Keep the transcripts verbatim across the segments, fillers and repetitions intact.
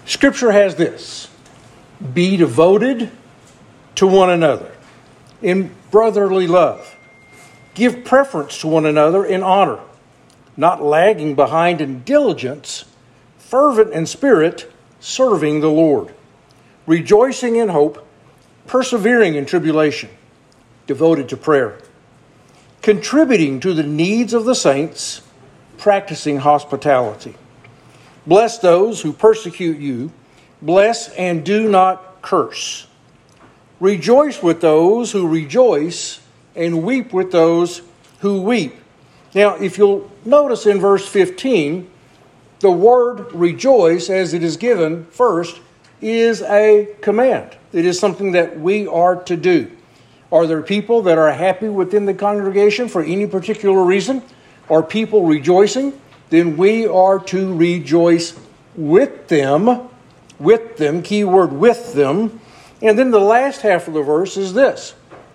Scripture has this: be devoted to one another in brotherly love. Give preference to one another in honor, not lagging behind in diligence, fervent in spirit, serving the Lord, rejoicing in hope, persevering in tribulation, devoted to prayer, contributing to the needs of the saints, practicing hospitality. Bless those who persecute you. Bless and do not curse. Rejoice with those who rejoice, and weep with those who weep. Now, if you'll notice in verse fifteen, the word rejoice, as it is given first, is a command. It is something that we are to do. Are there people that are happy within the congregation for any particular reason? Are people rejoicing? Then we are to rejoice with them. With them, key word with them. And then the last half of the verse is this: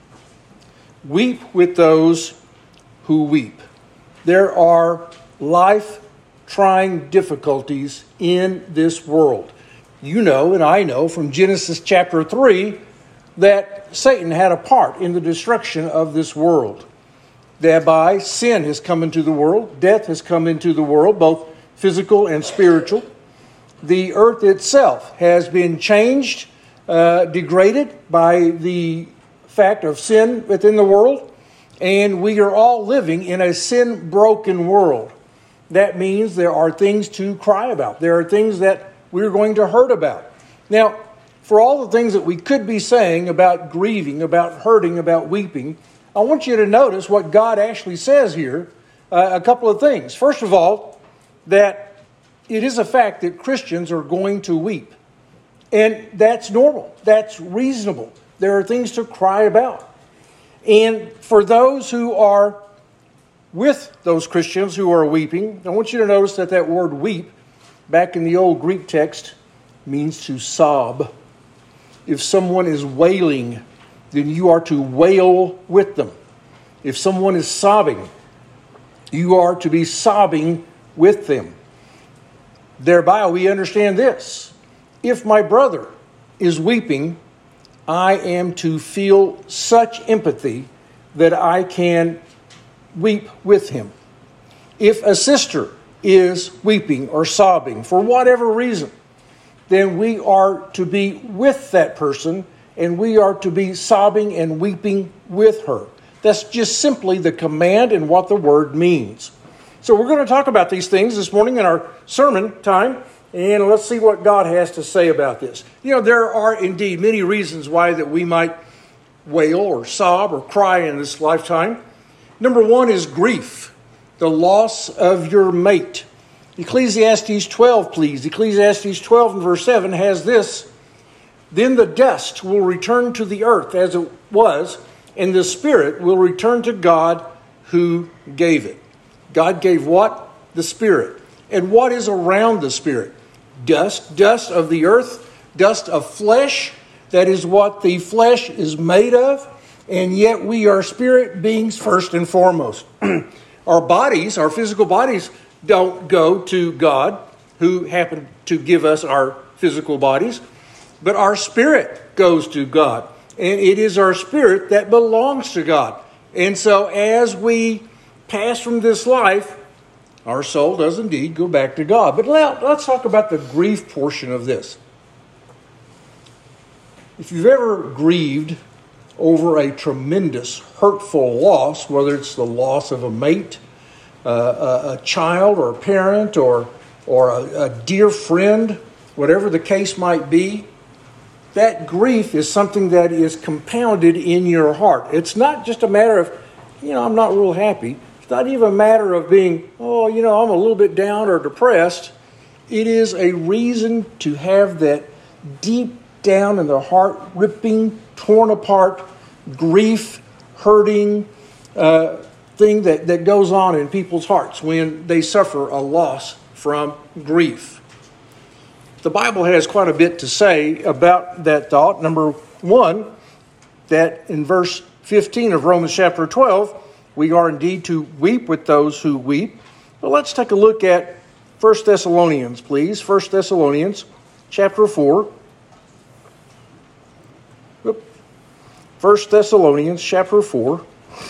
weep with those who weep. There are life-trying difficulties in this world. You know, and I know from Genesis chapter three, that Satan had a part in the destruction of this world. Thereby, sin has come into the world. Death has come into the world, both physical and spiritual. The earth itself has been changed, uh, degraded by the fact of sin within the world. And we are all living in a sin-broken world. That means there are things to cry about. There are things that we're going to hurt about. Now, for all the things that we could be saying about grieving, about hurting, about weeping, I want you to notice what God actually says here. Uh, a couple of things. First of all, that it is a fact that Christians are going to weep. And that's normal. That's reasonable. There are things to cry about. And for those who are with those Christians who are weeping, I want you to notice that that word weep, back in the old Greek text, means to sob. If someone is wailing, then you are to wail with them. If someone is sobbing, you are to be sobbing with them. Thereby we understand this: if my brother is weeping, I am to feel such empathy that I can weep with him. If a sister is weeping or sobbing for whatever reason, then we are to be with that person, and we are to be sobbing and weeping with her. That's just simply the command and what the word means. So we're going to talk about these things this morning in our sermon time, and let's see what God has to say about this. You know, there are indeed many reasons why that we might wail or sob or cry in this lifetime. Number one is grief, the loss of your mate. Ecclesiastes twelve, please. Ecclesiastes twelve and verse seven has this: then the dust will return to the earth as it was, and the spirit will return to God who gave it. God gave what? The Spirit. And what is around the Spirit? Dust, dust of the earth, dust of flesh. That is what the flesh is made of. And yet we are spirit beings first and foremost. Our bodies, our physical bodies, don't go to God, who happened to give us our physical bodies. But our spirit goes to God. And it is our spirit that belongs to God. And so as we pass from this life, our soul does indeed go back to God. But now let's talk about the grief portion of this. If you've ever grieved over a tremendous, hurtful loss, whether it's the loss of a mate, uh, a, a child, or a parent, or, or a, a dear friend, whatever the case might be, that grief is something that is compounded in your heart. It's not just a matter of, you know, I'm not real happy. It's not even a matter of being, oh, you know, I'm a little bit down or depressed. It is a reason to have that deep down in the heart, ripping, torn apart, grief, hurting uh, thing that, that goes on in people's hearts when they suffer a loss from grief. The Bible has quite a bit to say about that thought. Number one, that in verse fifteen of Romans chapter twelve, we are indeed to weep with those who weep. But let's take a look at First Thessalonians, please. First Thessalonians chapter four. First Thessalonians chapter four.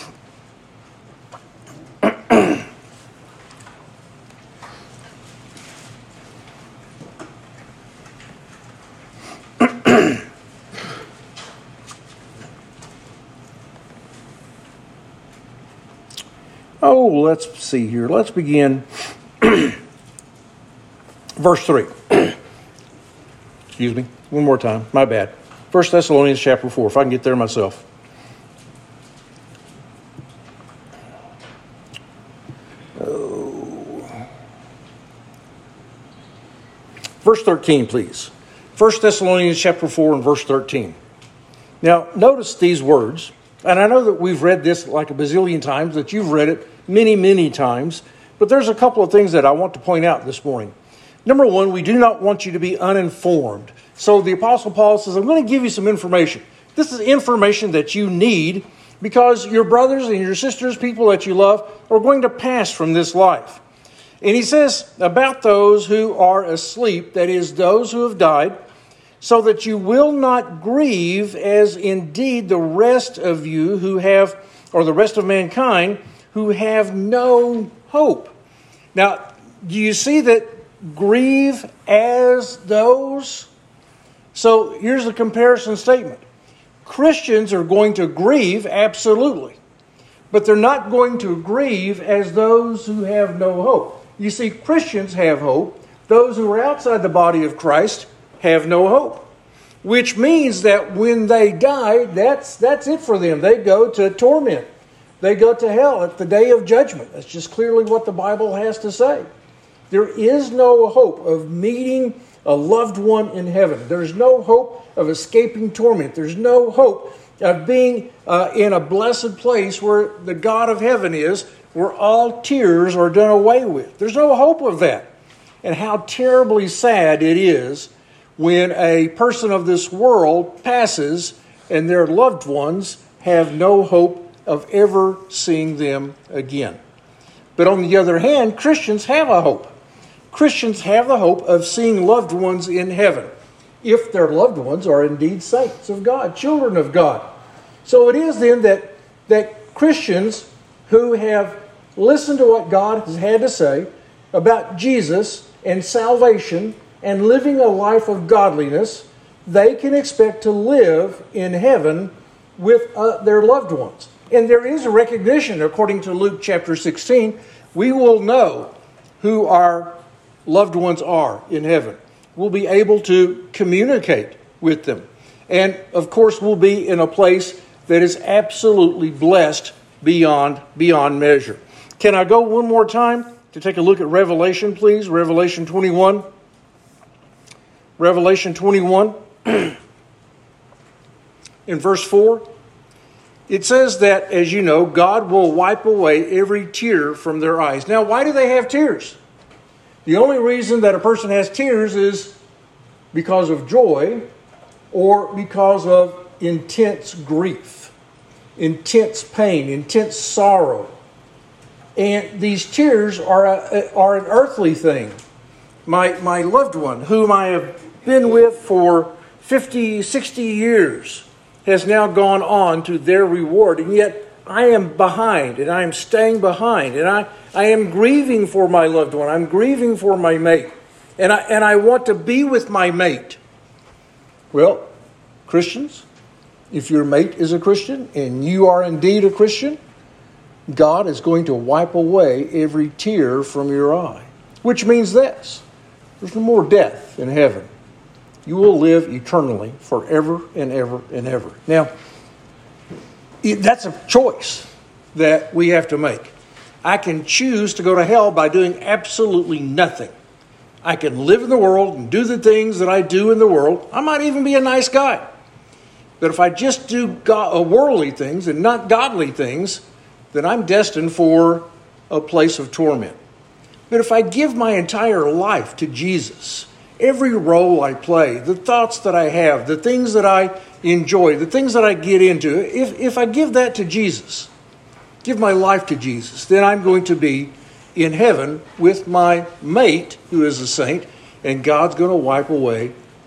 Oh, let's see here. Let's begin verse three. Excuse me. One more time. My bad. First Thessalonians chapter four, if I can get there myself. Oh. Verse thirteen, please. First Thessalonians chapter four and verse thirteen. Now, notice these words. And I know that we've read this like a bazillion times, that you've read it many, many times. But there's a couple of things that I want to point out this morning. Number one, we do not want you to be uninformed. So the Apostle Paul says, I'm going to give you some information. This is information that you need because your brothers and your sisters, people that you love, are going to pass from this life. And he says about those who are asleep, that is, those who have died, so that you will not grieve as indeed the rest of you who have, or the rest of mankind, who have no hope. Now, do you see that grieve as those? So here's a comparison statement. Christians are going to grieve, absolutely. But they're not going to grieve as those who have no hope. You see, Christians have hope. Those who are outside the body of Christ have no hope. Which means that when they die, that's, that's it for them. They go to torment. They go to hell at the day of judgment. That's just clearly what the Bible has to say. There is no hope of meeting a loved one in heaven. There's no hope of escaping torment. There's no hope of being uh, in a blessed place where the God of heaven is, where all tears are done away with. There's no hope of that. And how terribly sad it is when a person of this world passes and their loved ones have no hope of ever seeing them again. But on the other hand, Christians have a hope. Christians have the hope of seeing loved ones in heaven, if their loved ones are indeed saints of God, children of God. So it is then that, that Christians who have listened to what God has had to say about Jesus and salvation and living a life of godliness, they can expect to live in heaven with uh, their loved ones. And there is a recognition, according to Luke chapter sixteen, we will know who our loved ones are in heaven. We'll be able to communicate with them. And, of course, we'll be in a place that is absolutely blessed beyond, beyond measure. Can I go one more time to take a look at Revelation, please? Revelation twenty-one. Revelation twenty-one. In verse four. It says that, as you know, God will wipe away every tear from their eyes. Now, why do they have tears? The only reason that a person has tears is because of joy or because of intense grief, intense pain, intense sorrow. And these tears are, a, are an earthly thing. My, my loved one, whom I have been with for fifty, sixty years, has now gone on to their reward. And yet I am behind, and I am staying behind, and I, I am grieving for my loved one. I'm grieving for my mate. And I, and I want to be with my mate. Well, Christians, if your mate is a Christian, and you are indeed a Christian, God is going to wipe away every tear from your eye. Which means this: there's no more death in heaven. You will live eternally forever and ever and ever. Now, that's a choice that we have to make. I can choose to go to hell by doing absolutely nothing. I can live in the world and do the things that I do in the world. I might even be a nice guy. But if I just do God, worldly things and not godly things, then I'm destined for a place of torment. But if I give my entire life to Jesus, every role I play, the thoughts that I have, the things that I enjoy, the things that I get into, if, if I give that to Jesus, give my life to Jesus, then I'm going to be in heaven with my mate, who is a saint, and God's going to wipe away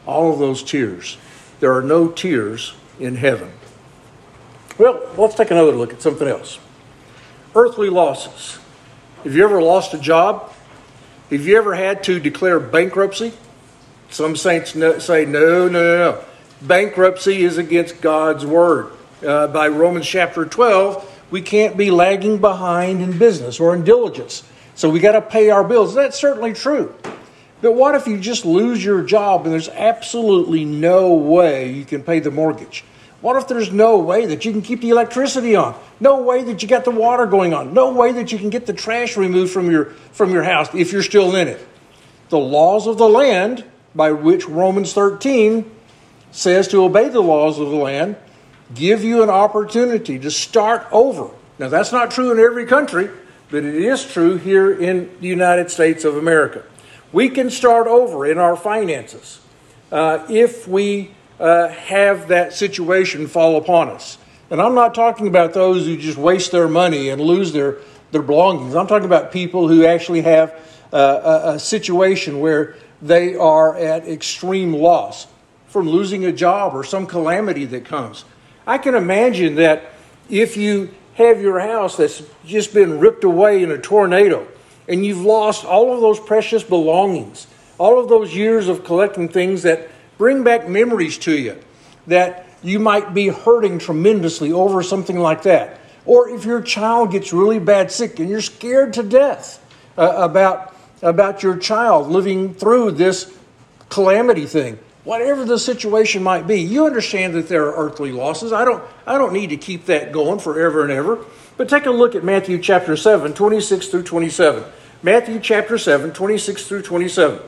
all of those tears. There are no tears in heaven. Well, let's take another look at something else. Earthly losses. Have you ever lost a job? Have you ever had to declare bankruptcy? Some saints no, say, no, no, no, no. Bankruptcy is against God's word. Uh, by Romans chapter twelve, we can't be lagging behind in business or in diligence. So we got to pay our bills. That's certainly true. But what if you just lose your job and there's absolutely no way you can pay the mortgage? What if there's no way that you can keep the electricity on? No way that you got the water going on? No way that you can get the trash removed from your, from your house if you're still in it? The laws of the land, by which Romans thirteen says to obey the laws of the land, give you an opportunity to start over. Now, that's not true in every country, but it is true here in the United States of America. We can start over in our finances uh, if we uh, have that situation fall upon us. And I'm not talking about those who just waste their money and lose their, their belongings. I'm talking about people who actually have uh, a, a situation where they are at extreme loss from losing a job or some calamity that comes. I can imagine that if you have your house that's just been ripped away in a tornado and you've lost all of those precious belongings, all of those years of collecting things that bring back memories to you, that you might be hurting tremendously over something like that. Or if your child gets really bad sick and you're scared to death uh, about, about your child living through this calamity thing. Whatever the situation might be, you understand that there are earthly losses. I don't, I don't need to keep that going forever and ever. But take a look at Matthew chapter seven, twenty-six through twenty-seven. Matthew chapter seven, twenty-six through twenty-seven.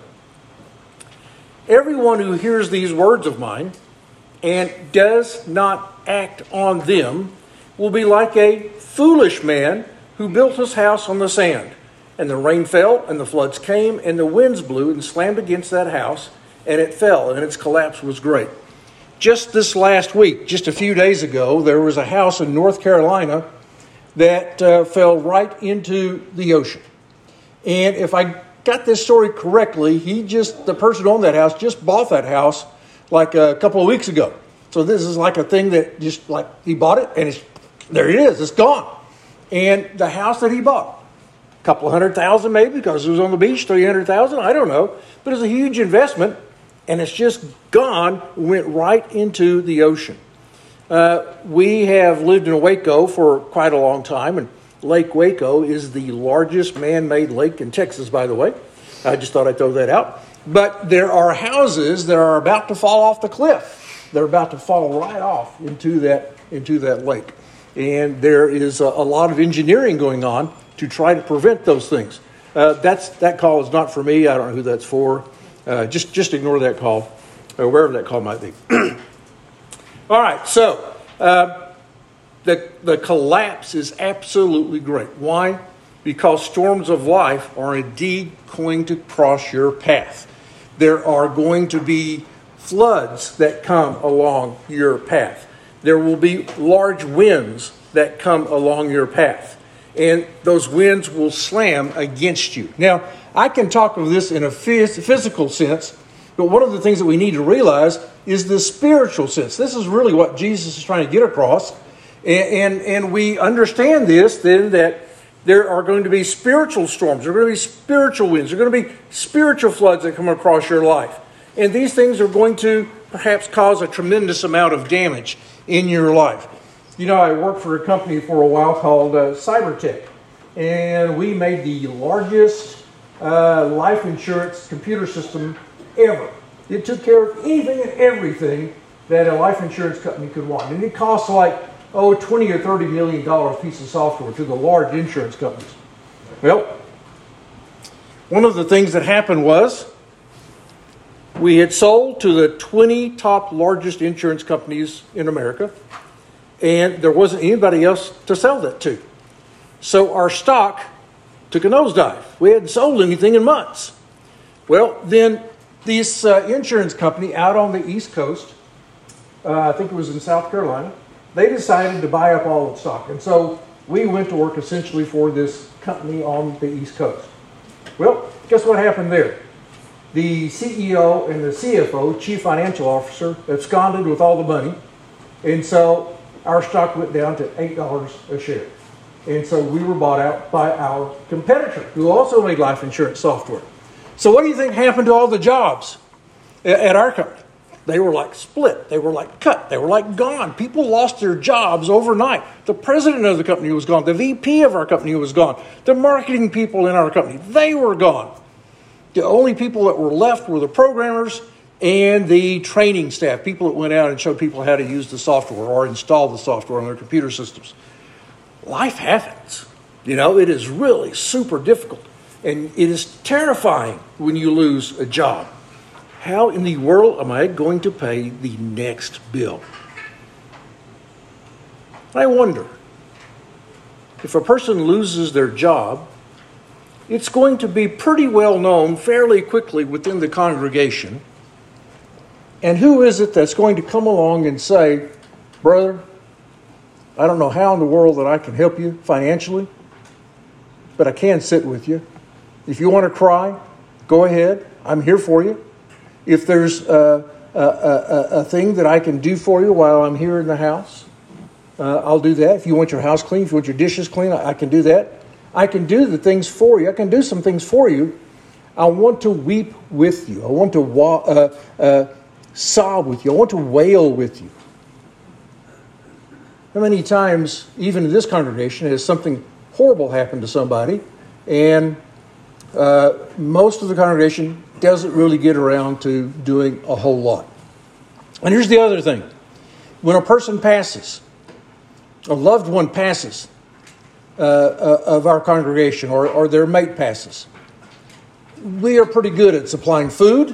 Everyone who hears these words of mine and does not act on them will be like a foolish man who built his house on the sand. And the rain fell, and the floods came, and the winds blew and slammed against that house, and it fell, and its collapse was great. Just this last week, just a few days ago, there was a house in North Carolina that uh, fell right into the ocean. And if I got this story correctly, he just, the person who owned that house just bought that house like a couple of weeks ago. So this is like a thing that just like he bought it and it's, there it is, it's gone. And the house that he bought, a couple of hundred thousand maybe because it was on the beach, three hundred thousand, I don't know. But it's a huge investment and it's just gone, went right into the ocean. Uh, we have lived in Waco for quite a long time, and Lake Waco is the largest man-made lake in Texas, by the way. I just thought I'd throw that out. But there are houses that are about to fall off the cliff. They're about to fall right off into that into that lake. And there is a, a lot of engineering going on to try to prevent those things. Uh, that's that call is not for me. I don't know who that's for. Uh, just, just ignore that call, or wherever that call might be. All right, so uh, the, the collapse is absolutely great. Why? Because storms of life are indeed going to cross your path. There are going to be floods that come along your path. There will be large winds that come along your path. And those winds will slam against you. Now, I can talk of this in a phys- physical sense, but one of the things that we need to realize is the spiritual sense. This is really what Jesus is trying to get across. And, and, and we understand this, then, that there are going to be spiritual storms. There are going to be spiritual winds. There are going to be spiritual floods that come across your life. And these things are going to perhaps cause a tremendous amount of damage in your life. You know, I worked for a company for a while called uh, Cybertech. And we made the largest uh, life insurance computer system ever. It took care of anything and everything that a life insurance company could want. And it cost like, oh, twenty or thirty million dollars piece of software to the large insurance companies. Well, one of the things that happened was we had sold to the twenty top largest insurance companies in America, and there wasn't anybody else to sell that to. So our stock took a nosedive. We hadn't sold anything in months. Well, then this uh, insurance company out on the East Coast, uh, I think it was in South Carolina, they decided to buy up all the stock. And so we went to work essentially for this company on the East Coast. Well, guess what happened there? the C E O and the C F O, Chief Financial Officer, absconded with all the money. And so our stock went down to eight dollars a share. And so we were bought out by our competitor, who also made life insurance software. So what do you think happened to all the jobs at our company? They were like split. They were like cut. They were like gone. People lost their jobs overnight. The president of the company was gone. The V P of our company was gone. The marketing people in our company, they were gone. The only people that were left were the programmers and the training staff, people that went out and showed people how to use the software or install the software on their computer systems. Life happens. You know, it is really super difficult. And it is terrifying when you lose a job. How in the world am I going to pay the next bill? I wonder, if a person loses their job, it's going to be pretty well known fairly quickly within the congregation. And who is it that's going to come along and say, brother, I don't know how in the world that I can help you financially, but I can sit with you. If you want to cry, go ahead. I'm here for you. If there's a, a, a, a thing that I can do for you while I'm here in the house, uh, I'll do that. If you want your house clean, if you want your dishes clean, I, I can do that. I can do the things for you. I can do some things for you. I want to weep with you. I want to wa- uh, uh, sob with you. I want to wail with you. How many times, even in this congregation, has something horrible happened to somebody, and uh, most of the congregation doesn't really get around to doing a whole lot. And here's the other thing. When a person passes, a loved one passes uh, uh, of our congregation, or, or their mate passes, we are pretty good at supplying food.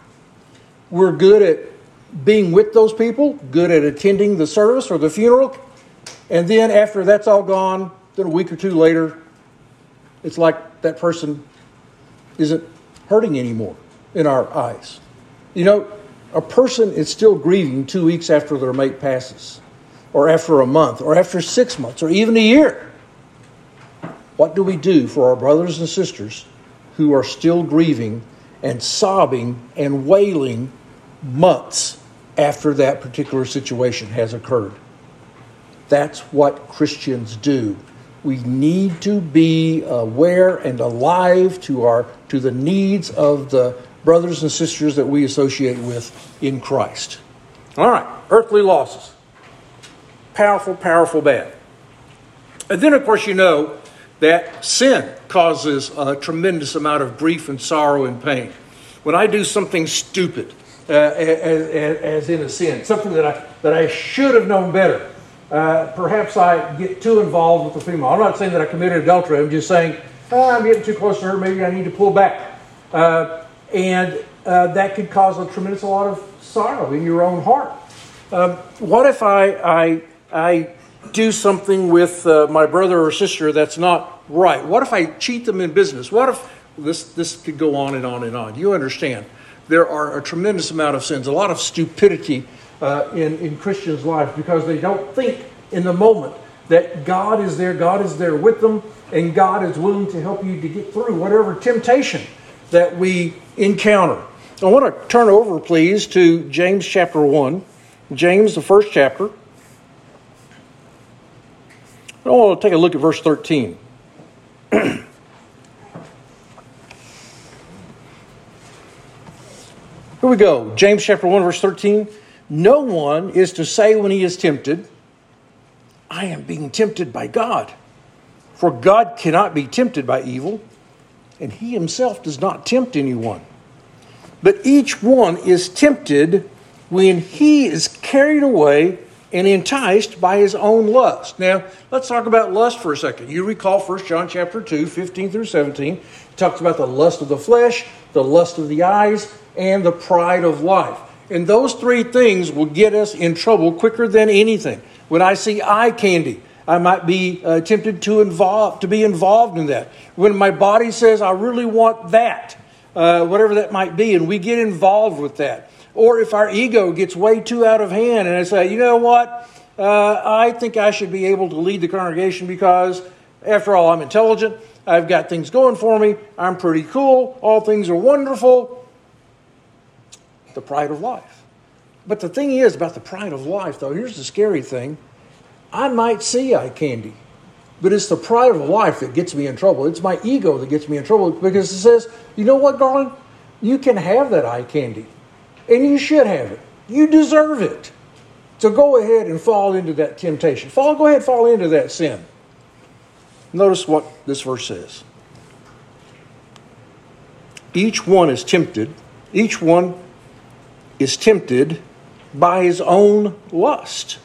We're good at being with those people, good at attending the service or the funeral. And then after that's all gone, then a week or two later, it's like that person isn't hurting anymore in our eyes. You know, a person is still grieving two weeks after their mate passes, or after a month, or after six months, or even a year. What do we do for our brothers and sisters who are still grieving and sobbing and wailing months after that particular situation has occurred? That's what Christians do. We need to be aware and alive to our to the needs of the brothers and sisters that we associate with in Christ. All right, earthly losses. Powerful, powerful bad. And then, of course, you know that sin causes a tremendous amount of grief and sorrow and pain. When I do something stupid, uh, as, as in a sin, something that I that I should have known better, uh, perhaps I get too involved with the female. I'm not saying that I committed adultery. I'm just saying oh, I'm getting too close to her. Maybe I need to pull back, uh, and uh, that could cause a tremendous lot of sorrow in your own heart. Um, what if I I I do something with uh, my brother or sister that's not right? What if I cheat them in business? What if this this could go on and on and on? You understand, there are a tremendous amount of sins, a lot of stupidity uh, in, in Christians' lives because they don't think in the moment that God is there, God is there with them, and God is willing to help you to get through whatever temptation that we encounter. I want to turn over, please, to James chapter one. James, the first chapter. I want to take a look at verse thirteen. Here we go. James chapter one, verse thirteen. No one is to say when he is tempted, I am being tempted by God. For God cannot be tempted by evil, and he himself does not tempt anyone. But each one is tempted when he is carried away and enticed by his own lust. Now, let's talk about lust for a second. You recall First John chapter two, fifteen through seventeen. It talks about the lust of the flesh, the lust of the eyes, and the pride of life. And those three things will get us in trouble quicker than anything. When I see eye candy, I might be uh, tempted to involve to be involved in that. When my body says, I really want that, uh, whatever that might be, and we get involved with that. Or if our ego gets way too out of hand and I say, you know what, uh, I think I should be able to lead the congregation because, after all, I'm intelligent, I've got things going for me, I'm pretty cool, all things are wonderful. the pride of life. But the thing is about the pride of life, though, here's the scary thing. I might see eye candy, but it's the pride of life that gets me in trouble. It's my ego that gets me in trouble because it says, you know what, darling? You can have that eye candy, and you should have it. You deserve it. So go ahead and fall into that temptation. Fall, go ahead and fall into that sin. Notice what this verse says. Each one is tempted. Each one is tempted by his own lust.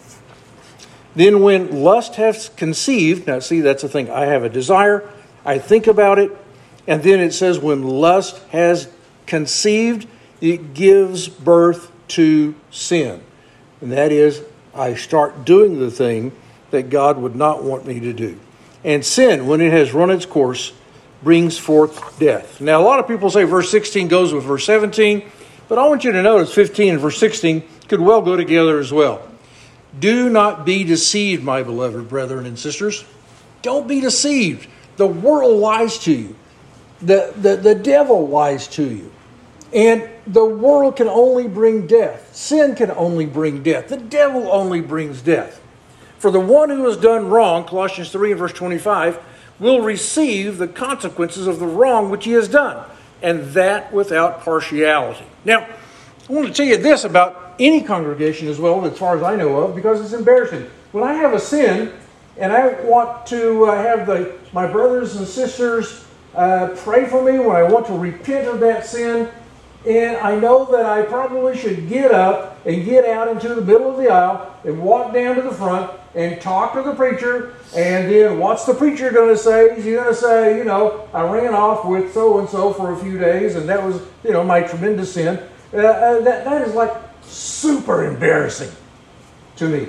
Then when lust has conceived, now see, that's the thing. I have a desire. I think about it. And then it says when lust has conceived, it gives birth to sin. And that is, I start doing the thing that God would not want me to do. And sin, when it has run its course, brings forth death. Now, a lot of people say verse sixteen goes with verse seventeen, but I want you to notice fifteen and verse sixteen could well go together as well. Do not be deceived, my beloved brethren and sisters. Don't be deceived. The world lies to you. The, the, the devil lies to you. And the world can only bring death. Sin can only bring death. The devil only brings death. For the one who has done wrong, Colossians three and verse twenty-five, will receive the consequences of the wrong which he has done, and that without partiality. Now, I want to tell you this about any congregation as well, as far as I know of, because it's embarrassing. When I have a sin, and I want to uh, have the my brothers and sisters uh, pray for me when I want to repent of that sin, and I know that I probably should get up and get out into the middle of the aisle and walk down to the front and talk to the preacher, and then what's the preacher going to say? He's going to say, you know, I ran off with so-and-so for a few days, and that was, you know, my tremendous sin. Uh, uh, that, that is like super embarrassing to me.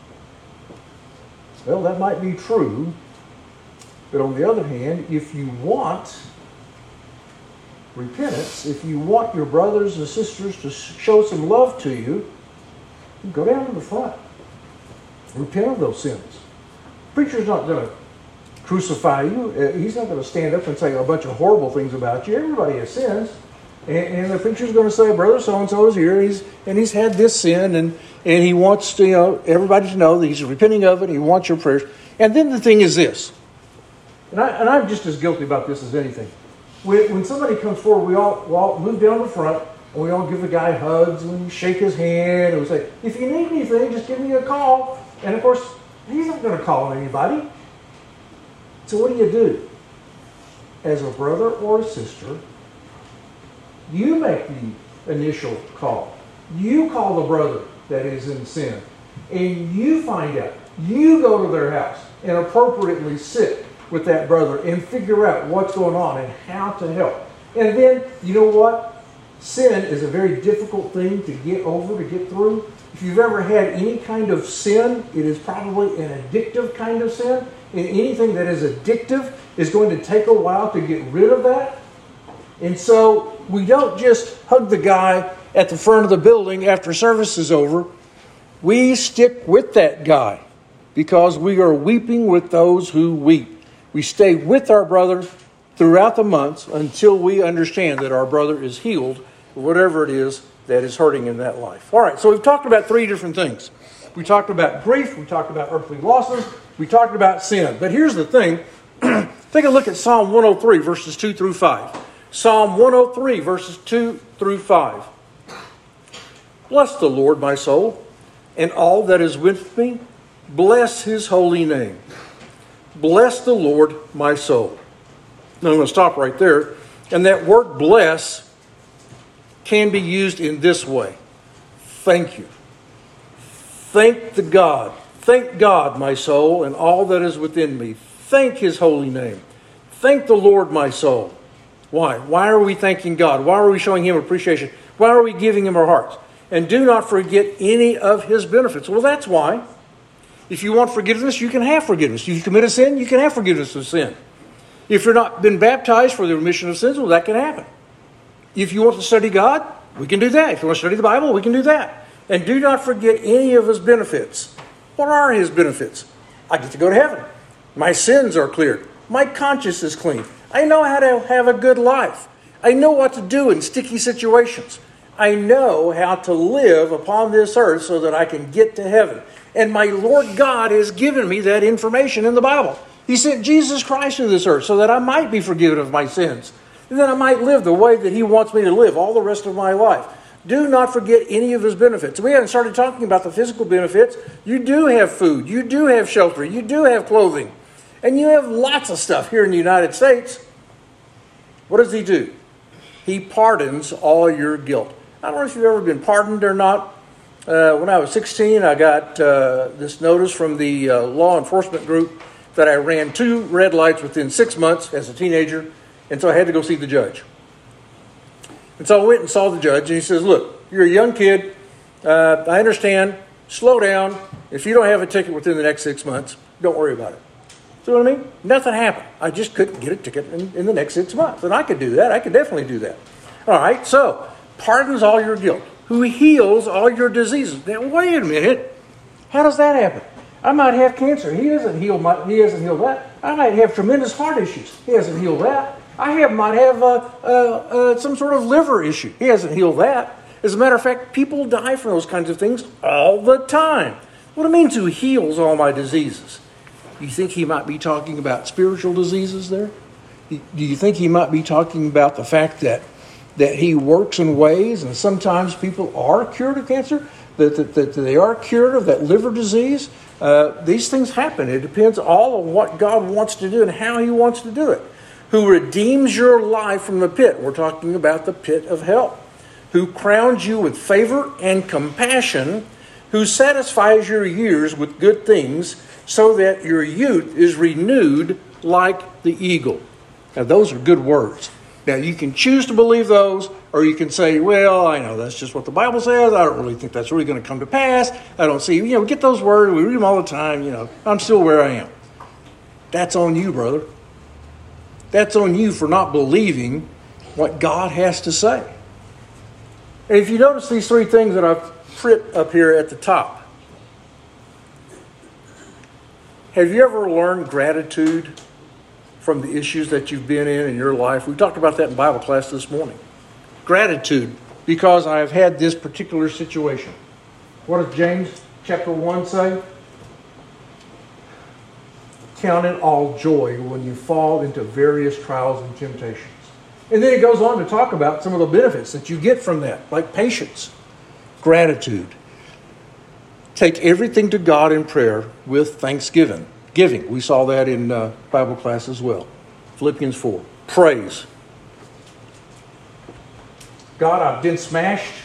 Well, that might be true, but on the other hand, if you want repentance, if you want your brothers and sisters to show some love to you, go down to the front. Repent of those sins. The preacher's not going to crucify you. He's not going to stand up and say a bunch of horrible things about you. Everybody has sins. And, and the preacher's going to say, brother so-and-so is here, he's, and he's had this sin, and, and he wants to, you know, everybody to know that he's repenting of it, he wants your prayers. And then the thing is this, and, I, and I'm just as guilty about this as anything. When, when somebody comes forward, we all, we all move down the front, and we all give the guy hugs, and we shake his hand, and we say, if you need anything, just give me a call. And of course, he's not going to call anybody. So what do you do? As a brother or a sister, you make the initial call. You call the brother that is in sin. And you find out. You go to their house and appropriately sit with that brother and figure out what's going on and how to help. And then, you know what? Sin is a very difficult thing to get over, to get through. If you've ever had any kind of sin, it is probably an addictive kind of sin. And anything that is addictive is going to take a while to get rid of that. And so we don't just hug the guy at the front of the building after service is over. We stick with that guy because we are weeping with those who weep. We stay with our brother throughout the months until we understand that our brother is healed, whatever it is that is hurting in that life. All right, so we've talked about three different things. We talked about grief, we talked about earthly losses, we talked about sin. But here's the thing. Take a look at Psalm one oh three, verses two through five. Psalm one oh three, verses two through five. Bless the Lord, my soul, and all that is with me. Bless his holy name. Bless the Lord, my soul. Now I'm going to stop right there. And that word bless can be used in this way. Thank you. Thank the God. Thank God, my soul, and all that is within me. Thank his holy name. Thank the Lord, my soul. Why? Why are we thanking God? Why are we showing him appreciation? Why are we giving him our hearts? And do not forget any of his benefits. Well, that's why. If you want forgiveness, you can have forgiveness. If you commit a sin, you can have forgiveness of sin. If you're not been baptized for the remission of sins, well, that can happen. If you want to study God, we can do that. If you want to study the Bible, we can do that. And do not forget any of his benefits. What are his benefits? I get to go to heaven. My sins are cleared. My conscience is clean. I know how to have a good life. I know what to do in sticky situations. I know how to live upon this earth so that I can get to heaven. And my Lord God has given me that information in the Bible. He sent Jesus Christ to this earth so that I might be forgiven of my sins. And that I might live the way that He wants me to live all the rest of my life. Do not forget any of His benefits. We haven't started talking about the physical benefits. You do have food. You do have shelter. You do have clothing. And you have lots of stuff here in the United States. What does He do? He pardons all your guilt. I don't know if you've ever been pardoned or not. Uh, when I was sixteen, I got uh, this notice from the uh, law enforcement group that I ran two red lights within six months as a teenager, and so I had to go see the judge. And so I went and saw the judge, and he says, look, you're a young kid. Uh, I understand. Slow down. If you don't have a ticket within the next six months, don't worry about it. See what I mean? Nothing happened. I just couldn't get a ticket in, in the next six months. And I could do that. I could definitely do that. All right, so pardons all your guilt. Who heals all your diseases. Now, wait a minute. How does that happen? I might have cancer. He doesn't heal my, He hasn't healed that. I might have tremendous heart issues. He hasn't healed that. I have might have uh, uh, uh, some sort of liver issue. He hasn't healed that. As a matter of fact, people die from those kinds of things all the time. What do it mean to heals all my diseases? Do you think He might be talking about spiritual diseases there? Do you think He might be talking about the fact that that He works in ways, and sometimes people are cured of cancer, that, that, that they are cured of that liver disease? Uh, these things happen. It depends all on what God wants to do and how He wants to do it. Who redeems your life from the pit. We're talking about the pit of hell. Who crowns you with favor and compassion. Who satisfies your years with good things so that your youth is renewed like the eagle. Now, those are good words. Now, you can choose to believe those, or you can say, well, I know that's just what the Bible says. I don't really think that's really going to come to pass. I don't see, you know, we get those words. We read them all the time. You know, I'm still where I am. That's on you, brother. That's on you for not believing what God has to say. And if you notice these three things that I've put up here at the top, have you ever learned gratitude from the issues that you've been in in your life? We talked about that in Bible class this morning. Gratitude, because I have had this particular situation. What does James chapter one say? Count it all joy when you fall into various trials and temptations. And then it goes on to talk about some of the benefits that you get from that, like patience, gratitude. Take everything to God in prayer with thanksgiving. Giving. We saw that in uh, Bible class as well. Philippians four. Praise. God, I've been smashed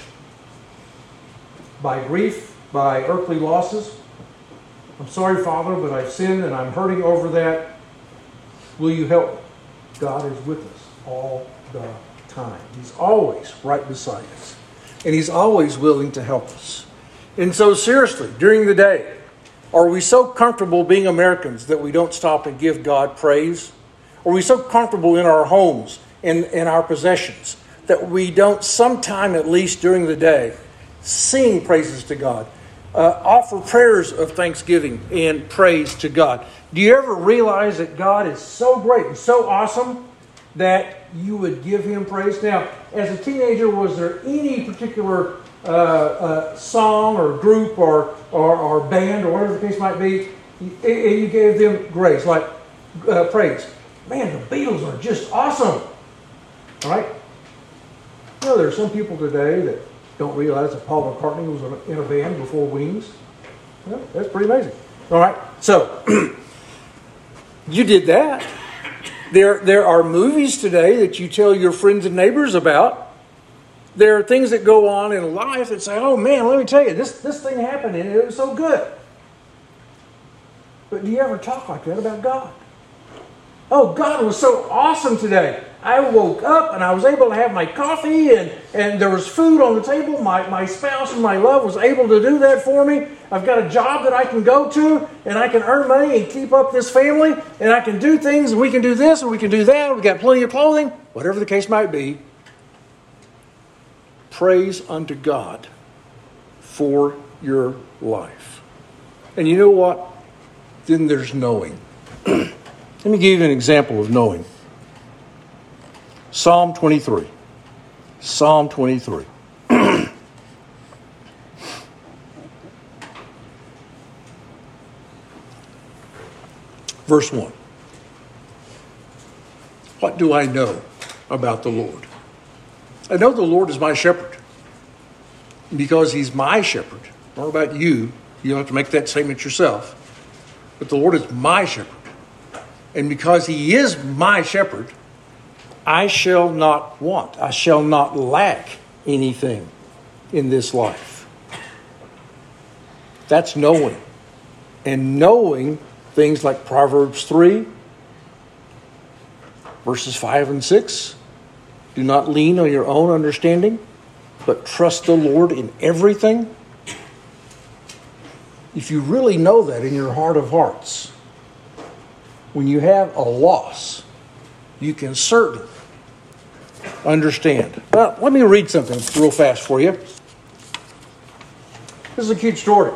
by grief, by earthly losses. I'm sorry, Father, but I've sinned and I'm hurting over that. Will you help me? God is with us all the time. He's always right beside us. And He's always willing to help us. And so seriously, during the day, are we so comfortable being Americans that we don't stop and give God praise? Are we so comfortable in our homes and in our possessions that we don't sometime, at least during the day, sing praises to God? Uh, offer prayers of thanksgiving and praise to God. Do you ever realize that God is so great and so awesome that you would give Him praise? Now, as a teenager, was there any particular uh, uh, song or group or, or or band or whatever the case might be, you, you gave them grace, like uh, praise? Man, the Beatles are just awesome. All right? You know, there are some people today that don't realize that Paul McCartney was in a band before Wings. Well, that's pretty amazing. All right, so you did that. There, there are movies today that you tell your friends and neighbors about. There are things that go on in life that say, oh man, let me tell you, this, this thing happened and it was so good. But do you ever talk like that about God? Oh, God was so awesome today. I woke up and I was able to have my coffee and, and there was food on the table. My, my spouse and my love was able to do that for me. I've got a job that I can go to and I can earn money and keep up this family and I can do things and we can do this and we can do that. We've got plenty of clothing. Whatever the case might be, praise unto God for your life. And you know what? Then there's knowing. Let me give you an example of knowing. Psalm twenty-three. Psalm twenty-three. Verse one. What do I know about the Lord? I know the Lord is my shepherd. Because he's my shepherd. I don't know about you. You don't have to make that statement yourself. But the Lord is my shepherd. And because he is my shepherd, I shall not want. I shall not lack anything in this life. That's knowing. And knowing things like Proverbs three, verses five and six. Do not lean on your own understanding, but trust the Lord in everything. If you really know that in your heart of hearts, when you have a loss, you can certainly understand. Now, let me read something real fast for you. This is a cute story.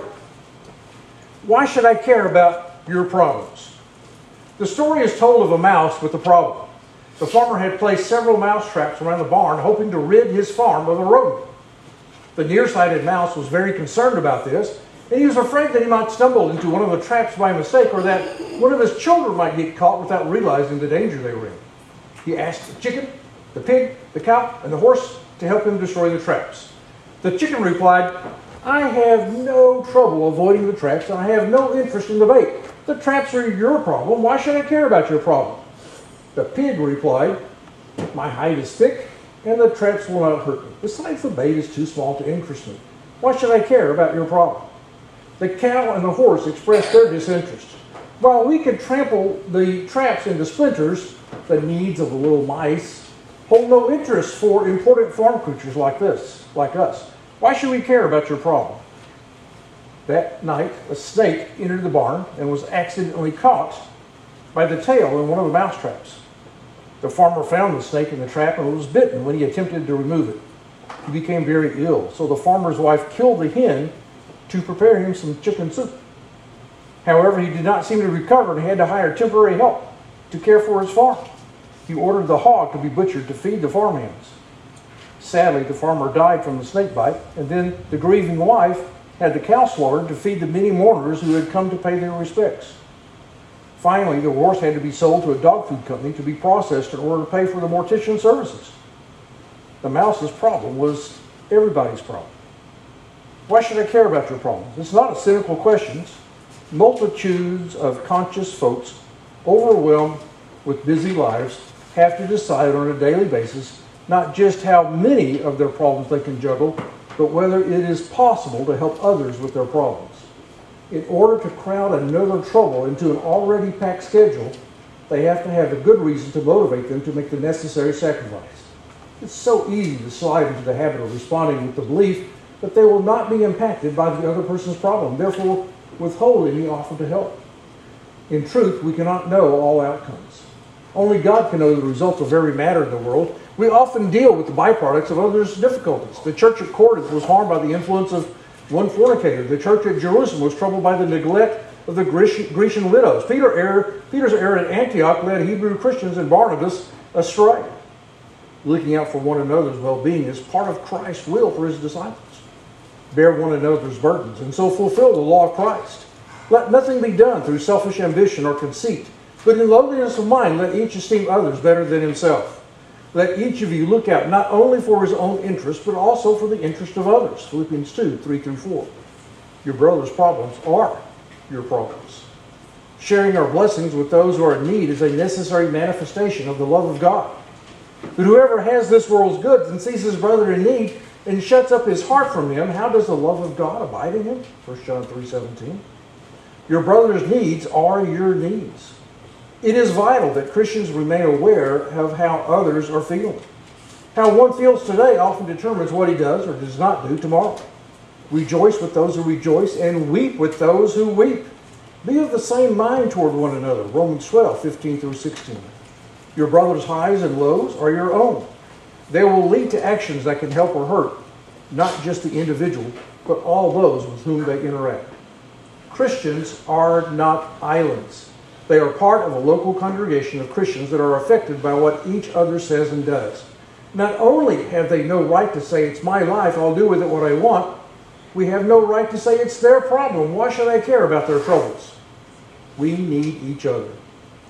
Why should I care about your problems? The story is told of a mouse with a problem. The farmer had placed several mouse traps around the barn, hoping to rid his farm of the rodent. The nearsighted mouse was very concerned about this, and he was afraid that he might stumble into one of the traps by mistake, or that one of his children might get caught without realizing the danger they were in. He asked the chicken, the pig, the cow, and the horse to help him destroy the traps. The chicken replied, I have no trouble avoiding the traps, and I have no interest in the bait. The traps are your problem. Why should I care about your problem? The pig replied, my hide is thick, and the traps will not hurt me. Besides, the bait is too small to interest me. Why should I care about your problem? The cow and the horse expressed their disinterest. While we could trample the traps into splinters, the needs of the little mice hold no interest for important farm creatures like this, like us. Why should we care about your problem? That night, a snake entered the barn and was accidentally caught by the tail in one of the mouse traps. The farmer found the snake in the trap and was bitten when he attempted to remove it. He became very ill, so the farmer's wife killed the hen to prepare him some chicken soup. However, he did not seem to recover and had to hire temporary help to care for his farm. He ordered the hog to be butchered to feed the farmhands. Sadly, the farmer died from the snake bite, and then the grieving wife had the cow slaughtered to feed the many mourners who had come to pay their respects. Finally, the horse had to be sold to a dog food company to be processed in order to pay for the mortician services. The mouse's problem was everybody's problem. Why should I care about your problems? It's not a cynical question. Multitudes of conscious folks, overwhelmed with busy lives, have to decide on a daily basis not just how many of their problems they can juggle, but whether it is possible to help others with their problems. In order to crowd another trouble into an already packed schedule, they have to have a good reason to motivate them to make the necessary sacrifice. It's so easy to slide into the habit of responding with the belief that they will not be impacted by the other person's problem, therefore withholding the offer to help. In truth, we cannot know all outcomes. Only God can know the results of every matter in the world. We often deal with the byproducts of others' difficulties. The church at Corinth was harmed by the influence of one fornicator. The church at Jerusalem was troubled by the neglect of the Grecian widows. Peter error, Peter's error at Antioch led Hebrew Christians and Barnabas astray. Looking out for one another's well-being is part of Christ's will for his disciples. Bear one another's burdens, and so fulfill the law of Christ. Let nothing be done through selfish ambition or conceit, but in lowliness of mind let each esteem others better than himself. Let each of you look out not only for his own interest, but also for the interest of others. Philippians two, three through four. Your brother's problems are your problems. Sharing our blessings with those who are in need is a necessary manifestation of the love of God. But whoever has this world's goods and sees his brother in need and shuts up his heart from him, how does the love of God abide in him? First John three seventeen. Your brother's needs are your needs. It is vital that Christians remain aware of how others are feeling. How one feels today often determines what he does or does not do tomorrow. Rejoice with those who rejoice and weep with those who weep. Be of the same mind toward one another. Romans twelve, fifteen through sixteen. Your brother's highs and lows are your own. They will lead to actions that can help or hurt, not just the individual, but all those with whom they interact. Christians are not islands. They are part of a local congregation of Christians that are affected by what each other says and does. Not only have they no right to say, it's my life, I'll do with it what I want, we have no right to say it's their problem. Why should I care about their troubles? We need each other.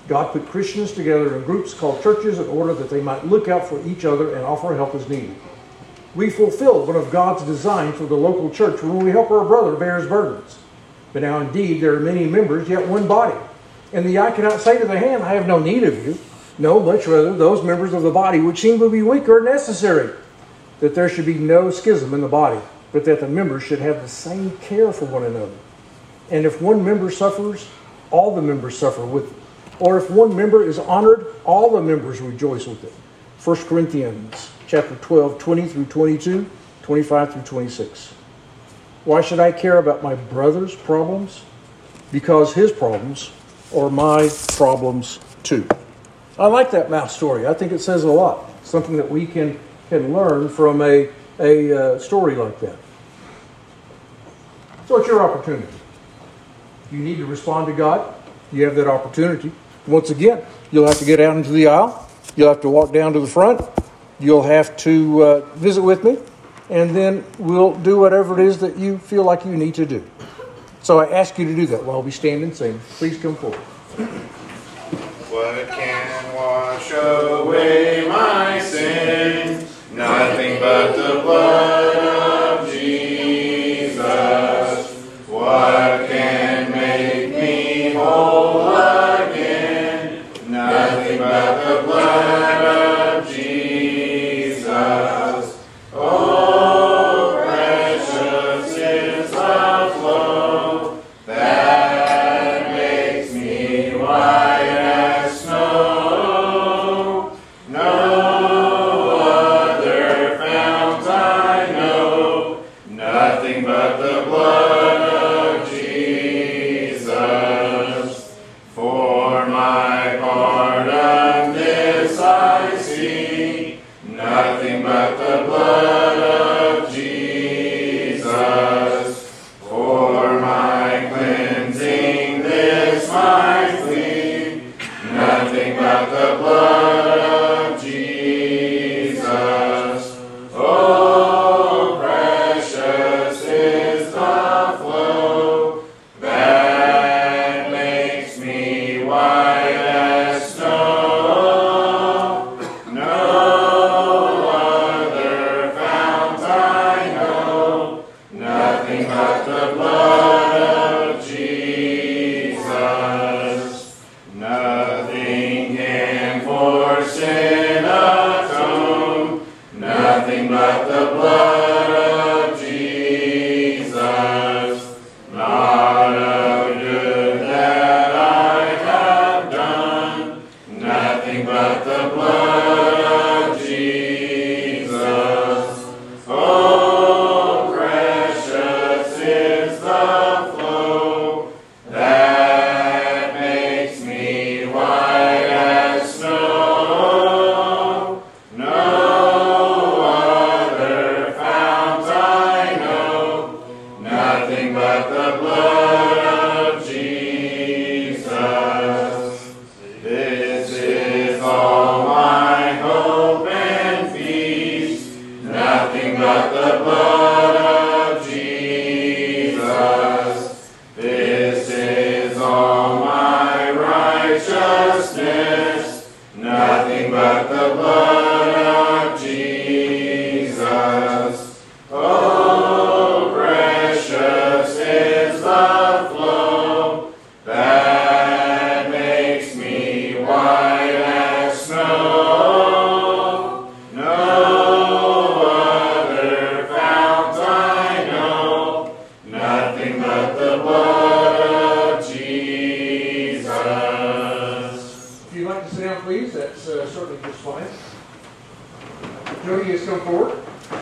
God put Christians together in groups called churches in order that they might look out for each other and offer help as needed. We fulfill one of God's design for the local church when we help our brother bear his burdens. But now indeed there are many members, yet one body. And the eye cannot say to the hand, I have no need of you. No, much rather, those members of the body which seem to be weaker are necessary, that there should be no schism in the body, but that the members should have the same care for one another. And if one member suffers, all the members suffer with it. Or if one member is honored, all the members rejoice with it. First Corinthians chapter twelve, twenty through twenty-two, twenty-five through twenty-six. Why should I care about my brother's problems? Because his problems are my problems too. I like that mouth story. I think it says a lot. Something that we can, can learn from a, a uh, story like that. So it's your opportunity. You need to respond to God. You have that opportunity. Once again, you'll have to get out into the aisle. You'll have to walk down to the front. You'll have to uh, visit with me. And then we'll do whatever it is that you feel like you need to do. So I ask you to do that while we stand and sing. Please come forward. What can wash away my sins? Nothing but the blood of Jesus. What can make me whole again? Nothing but the blood of Jesus. Oh, precious is the flow that makes me white as snow. No other fount I know, nothing but the blood of Jesus. For my pardon this I see, nothing but the blood of Jesus. For my cleansing this my plea, nothing but the blood of Jesus. Oh, precious is the flow that makes me white as snow. No other fount I know, nothing but the blood of Jesus. Nothing can for sin atone, nothing but the blood of Jesus. Not a good that I have done, nothing but the blood of Jesus. Oh, precious is the flow that makes me white as snow. No other fount I know, nothing but the blood of Jesus. This is all my hope and peace, nothing but the blood of Jesus. This is all my righteousness, nothing but the blood of Jesus. Oh, precious is the flow that makes me white as snow. No other fount I know, nothing but the blood of Jesus. If you'd like to sit down, please, that's uh, certainly just fine. Jody has come forward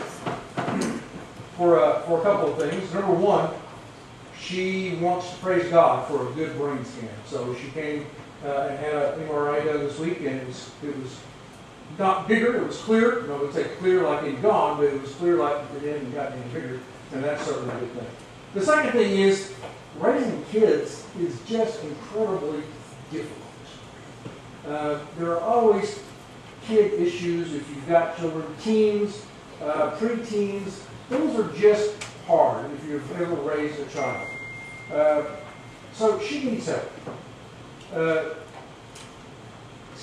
for, uh, for a couple of things. Number one, she wants to praise God for a good brain scan. So she came uh, and had an M R I done this week, and it was, it was not bigger, it was clear. No, I would say clear like in gone, but it was clear like it hadn't gotten any bigger, and that's certainly a good thing. The second thing is, raising kids is just incredibly difficult. Uh, there are always kid issues if you've got children, teens, uh, pre-teens. Those are just hard if you've ever raised a child. Uh, so she needs help. Uh,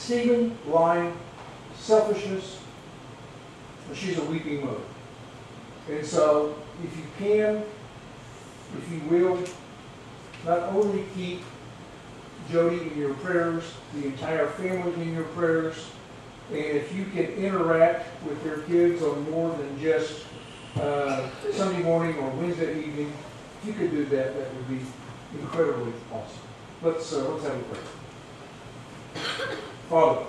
Stephen, lying, selfishness, and she's a weeping mother. And so, if you can, if you will, not only keep Jody in your prayers, the entire family in your prayers, and if you can interact with their kids on more than just uh, Sunday morning or Wednesday evening, if you could do that, that would be incredibly awesome. Let's, uh, let's have a prayer. Father,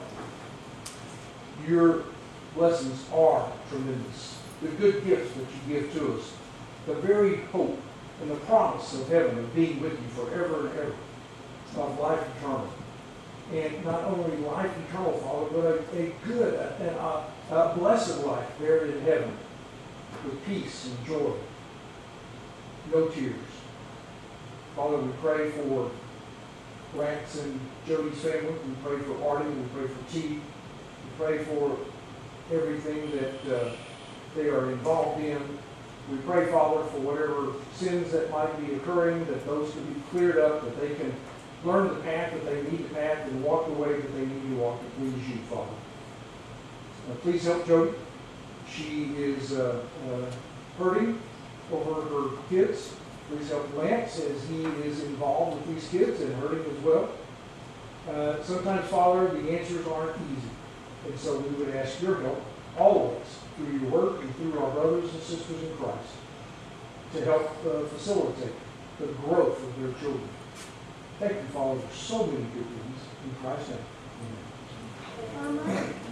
your blessings are tremendous. The good gifts that you give to us, the very hope and the promise of heaven of being with you forever and ever, of life eternal. And not only life eternal, Father, but a, a good and a, a blessed life there in heaven with peace and joy. No tears. Father, we pray for Lance and Jody's family. We pray for Artie. We pray for T. We pray for everything that uh, they are involved in. We pray, Father, for whatever sins that might be occurring, that those can be cleared up, that they can learn the path that they need to path and walk the way that they need to walk to please you, Father. Now, please help Jody. She is uh, uh, hurting over her kids. Please help Lance as he is involved with these kids and hurting as well. Uh, sometimes, Father, the answers aren't easy. And so we would ask your help always through your work and through our brothers and sisters in Christ to help uh, facilitate the growth of their children. Thank you, Father, for so many good things. In Christ's name, amen.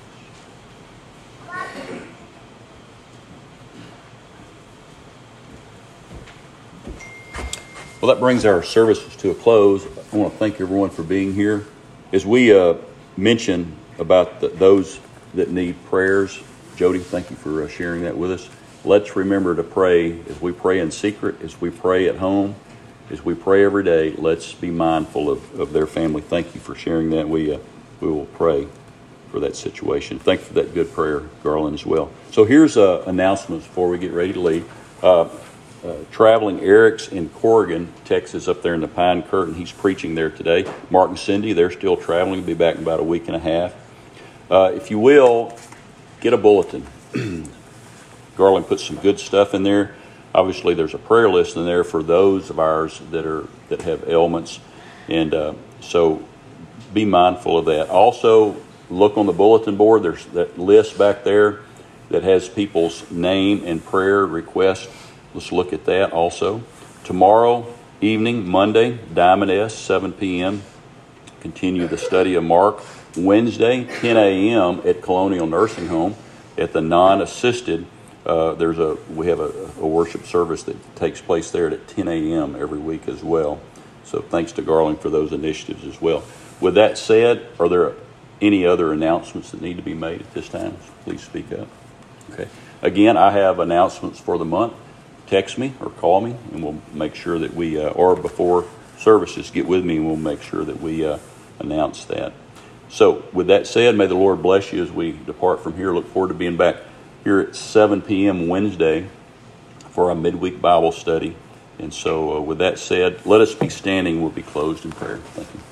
Well, that brings our services to a close. I want to thank everyone for being here. As we uh, mentioned about the, those that need prayers, Jody, thank you for uh, sharing that with us. Let's remember to pray as we pray in secret, as we pray at home, as we pray every day. Let's be mindful of, of their family. Thank you for sharing that. We uh, we will pray for that situation. Thank you for that good prayer, Garland, as well. So here's uh, announcements before we get ready to leave. Uh, uh, traveling Eric's in Corrigan, Texas, up there in the Pine Curtain. He's preaching there today. Mark and Cindy, they're still traveling. Be back in about a week and a half. Uh, if you will, get a bulletin. Garland put some good stuff in there. Obviously, there's a prayer list in there for those of ours that are that have ailments, and uh, so be mindful of that. Also, look on the bulletin board. There's that list back there that has people's name and prayer requests. Let's look at that also. Tomorrow evening, Monday, Diamond S, seven p.m. Continue the study of Mark. Wednesday, ten a.m. at Colonial Nursing Home at the non-assisted. Uh, there's a we have a, a worship service that takes place there at ten a.m. every week as well. So thanks to Garland for those initiatives as well. With that said, are there any other announcements that need to be made at this time? Please speak up. Okay. Again, I have announcements for the month. Text me or call me, and we'll make sure that we, uh, or before services, get with me, and we'll make sure that we uh, announce that. So with that said, may the Lord bless you as we depart from here. Look forward to being back here at seven p.m. Wednesday for our midweek Bible study. And so uh, with that said, let us be standing. We'll be closed in prayer. Thank you.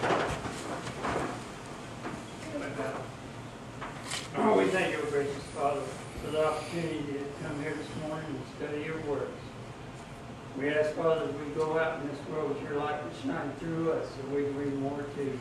Oh, we thank you, gracious Father, for the opportunity to come here this morning and study your words. We ask, Father, as we go out in this world, your light will shine through us so we can bring more to you.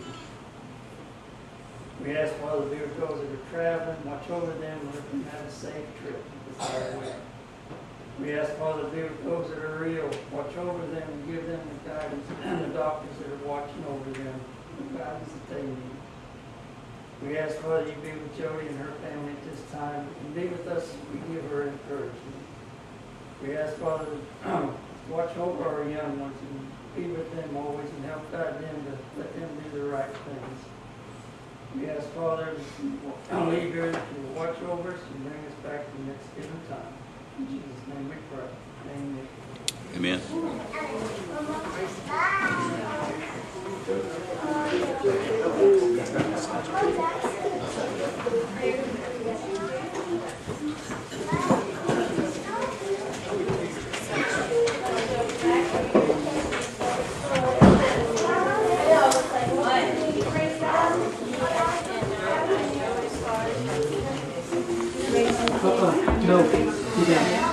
We ask, Father, be with those that are traveling, watch over them, and let them have a safe trip this our way. We ask, Father, be with those that are ill, watch over them and give them the guidance, and the doctors that are watching over them, the guidance that they need. We ask, Father, you be with Jody and her family at this time, and be with us as we give her encouragement. We ask, Father, watch over our young ones and be with them always and help guide them to let them do the right things. We ask, Father, to leave here to watch over us and bring us back to the next given time. In Jesus' name we pray. Amen. Amen. No, he didn't.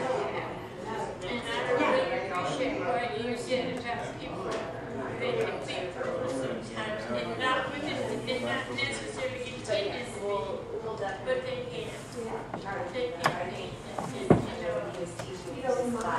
They can try to think, I think, and, and, you know, he was teaching me just